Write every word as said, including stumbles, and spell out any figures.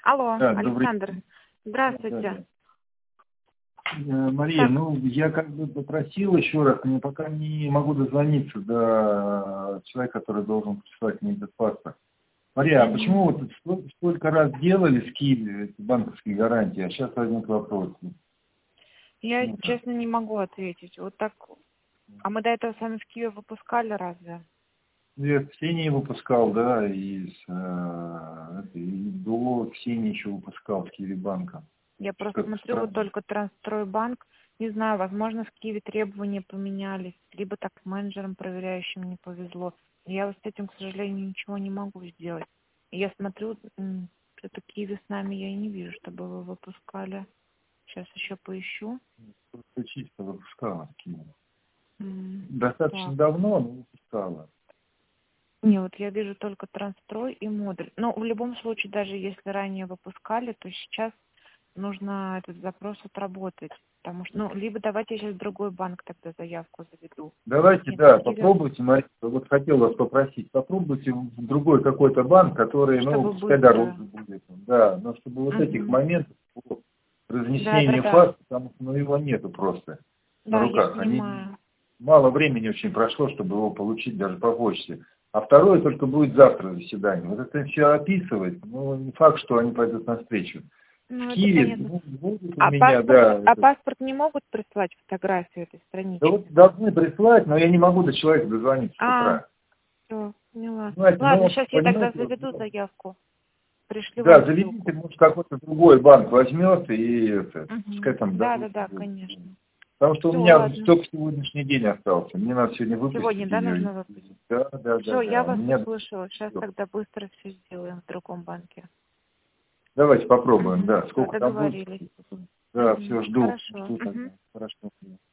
Алло, Да, Александр. добрый... Здравствуйте. Да, да. Мария, Так. ну я как бы попросил еще раз, но пока не могу дозвониться до человека, который должен прислать мне этот паспорт. Мария, а Мгм. почему вот столько, столько раз делали в Киеве эти банковские гарантии, а сейчас возник вопрос? Я, Ну, честно, не могу ответить. Вот так. А мы до этого с вами в Киеве выпускали разве? я Ксении выпускал, да, и, с, э, это, и до Ксении еще выпускал в Киеве банка. Я просто Как-то смотрю, вот странно. только Трансстройбанк. Не знаю, возможно, в Киеве требования поменялись, либо так с менеджером проверяющим не повезло. Я вот с этим, к сожалению, ничего не могу сделать. И я смотрю, что-то в Киеве с нами я и не вижу, чтобы вы выпускали. Сейчас еще поищу. Просто чисто выпускала в Киеве. М, Достаточно Так. давно, но выпускала. Не, вот я вижу только Трансстрой и модуль. Но в любом случае, даже если ранее выпускали, то сейчас нужно этот запрос отработать. Потому что, ну, либо давайте я сейчас в другой банк тогда заявку заведу. Давайте, Нет, да, в Киеве, попробуйте, Мария, вот хотел вас попросить, попробуйте в другой какой-то банк, который, ну, чтобы пускай дороже быстро. будет, да, но чтобы вот этих Мгм. моментов по Да, да, разнесению да. факта, потому что, ну, его нету просто на Да, я руках. Они, понимаю. мало времени очень прошло, чтобы его получить даже по почте. А второе только будет завтра заседание. Вот это все описывать, ну, не факт, что они пойдут навстречу. В Ну, это Киеве понятно. ну, будет у А меня, паспорт, да, а это, паспорт не могут прислать фотографию этой да странички? вот должны прислать, но я не могу до человека дозвониться с А, утра. все, поняла. Понимаете, ну, Ладно, вот, сейчас я тогда понимаете, заведу вот, заявку. Пришлю да, вам заведите, ссылку. может, какой-то другой банк возьмет и это, пускай Угу. там Да, да, дороже да, будет. конечно. Потому что у Все, меня ладно. только сегодняшний день остался. Мне надо сегодня Сегодня, выпустить да, ее. нужно выпустить? Да, да, да, Все, я да. У вас меня... услышала. Сейчас тогда быстро все сделаем в другом банке. Давайте попробуем, Угу. да. Все, Сколько там будет? договорились. Да, Угу. все, жду. Хорошо. Жду Угу. тогда. Хорошо.